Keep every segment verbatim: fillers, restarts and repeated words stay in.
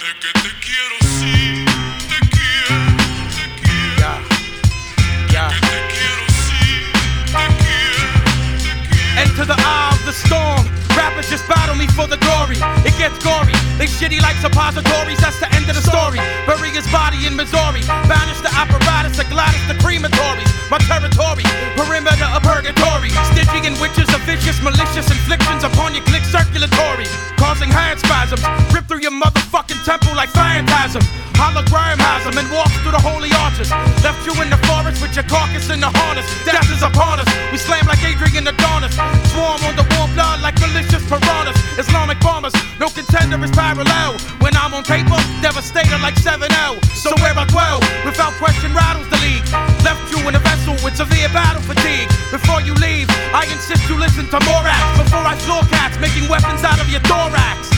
Enter the eye of the storm. Rappers just battle me for the glory. It gets gory. They shitty like suppositories. That's the end of the story. Bury his body in Missouri. Banish the apparatus, the Gladys, the crematories. My territory, perimeter of purgatory. Stygian witches of vicious, malicious inflictions upon your click circulatory. Causing hand spasms. Rip through your motherfucking temple like phantasm. Hologram has them and walks through the holy arches. Left you in the forest with your carcass in the harness. Death is upon us. We slam like Adrian Adonis. Swarm on the warm blood like malicious piranhas. Islamic bombers, no contender is parallel. When I'm on paper, devastator like seven L. So where I dwell, without question rattles the league. Left you in a vessel with severe battle fatigue. Before you leave, I insist you listen to more acts. Before I floor cats, making weapons out of your thorax.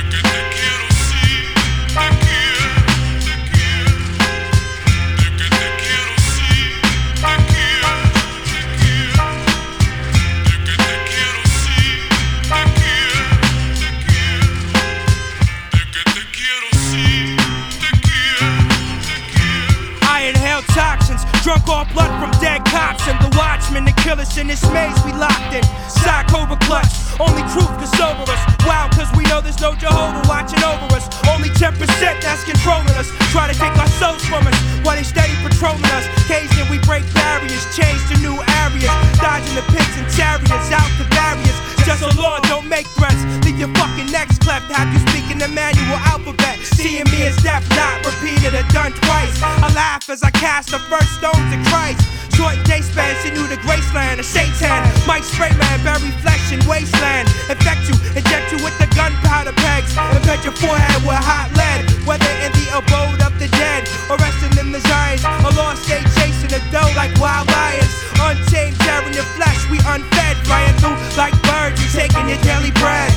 Drunk off blood from dead cops and the watchmen, the killers in this maze we locked in. Side cobra clutch, only truth can sober us. Wow, cause we know there's no Jehovah watching over us. Only ten percent that's controlling us. Try to take our souls from us while they steady patrolling us. Occasionally we break barriers, change to new areas. Dodging the pits and chariots, out the barriers. Just so Lord, don't make threats. Leave your fucking necks cleft. Have you speaking the manual alphabet? Seeing me as death, not repeated or done twice. I laugh as I cast the first stones of Christ. Short day span, she knew the graceland of Satan. Mike Sprayman, bury flesh in wasteland. Infect you, inject you with the gunpowder pegs. Embed your forehead with hot lead. Whether in the abode of the dead or resting in the giants, a lost state chasing the dough like wild lions. Untamed, tearing your flesh, we unfed. Flying through like birds and taking your daily bread.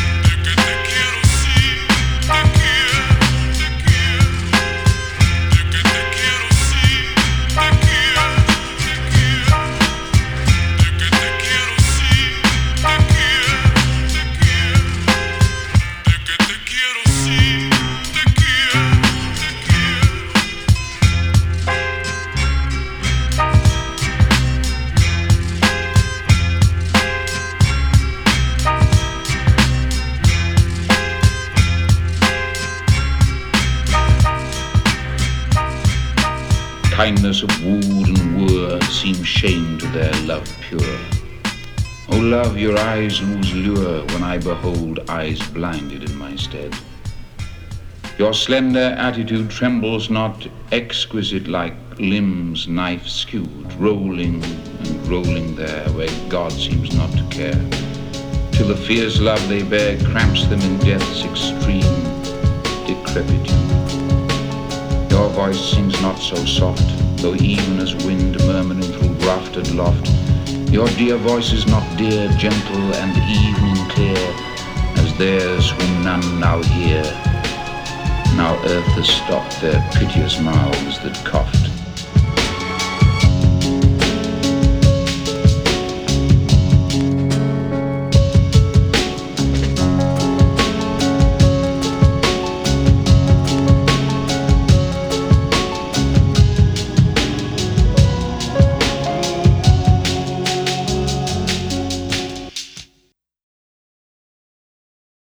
Kindness of wood and wooer seems shame to their love pure. O love, your eyes lose lure when I behold eyes blinded in my stead. Your slender attitude trembles not, exquisite like limbs knife skewed, rolling and rolling there where God seems not to care, till the fierce love they bear cramps them in death's extreme decrepitude. Your voice sings not so soft, though even as wind murmuring through raftered loft. Your dear voice is not dear, gentle and evening clear, as theirs whom none now hear. Now earth has stopped their piteous mouths that coughed.